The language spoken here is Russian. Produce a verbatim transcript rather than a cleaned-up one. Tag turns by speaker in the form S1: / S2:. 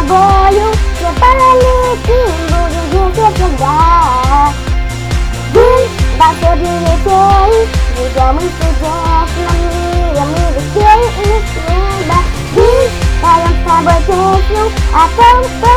S1: тобою не полетим, будем вместе всегда. День волшебный летей, ведем мы чудесным миром, мы летели из неба. День поем с тобой песню о том, что